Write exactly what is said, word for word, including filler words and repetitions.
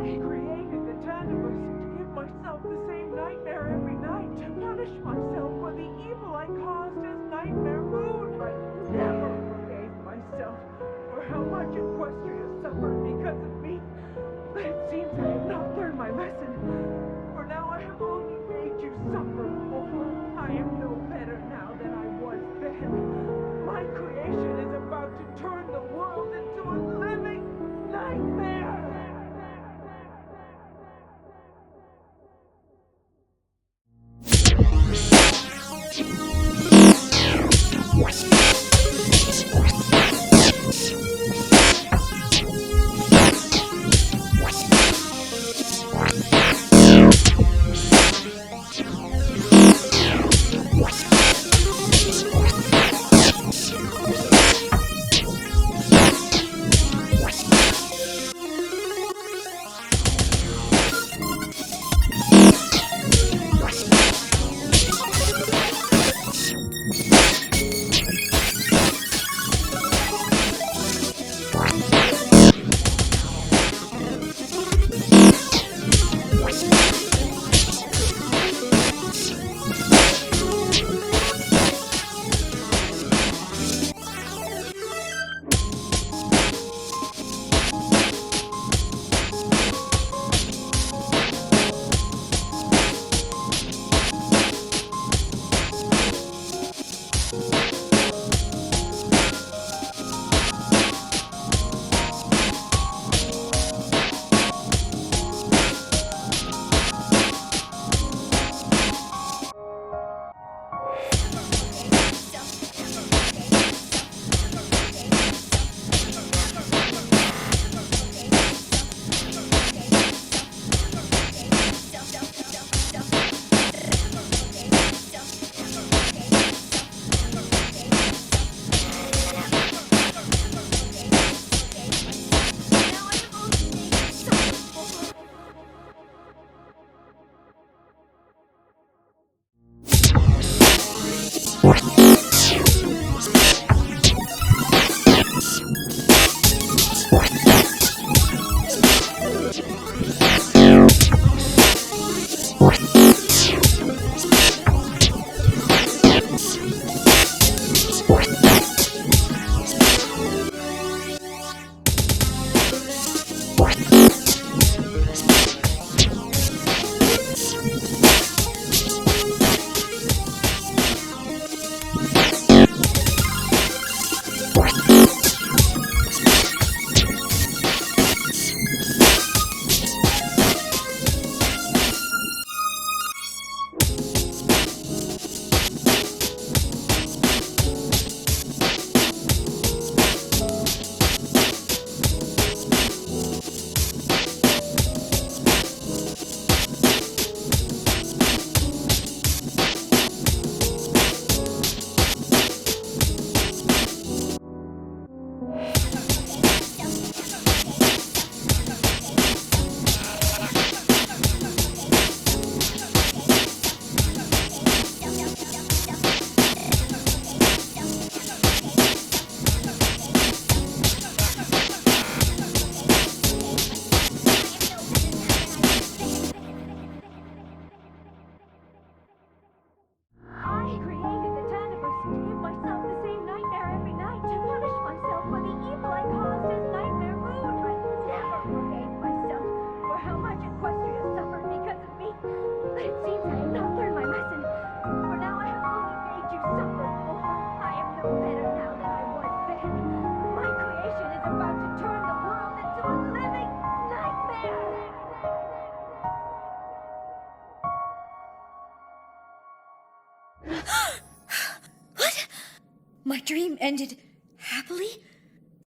created the Tandabus to give myself the same nightmare every night, to punish myself for the evil I caused as Nightmare Moon. I never forgave myself for how much Equestria suffered because of me. But it seems I have not learned my lesson, for now I have only made you suffer more. I am no better now than I was then. My creation is about to turn the world into a living nightmare. My dream ended happily?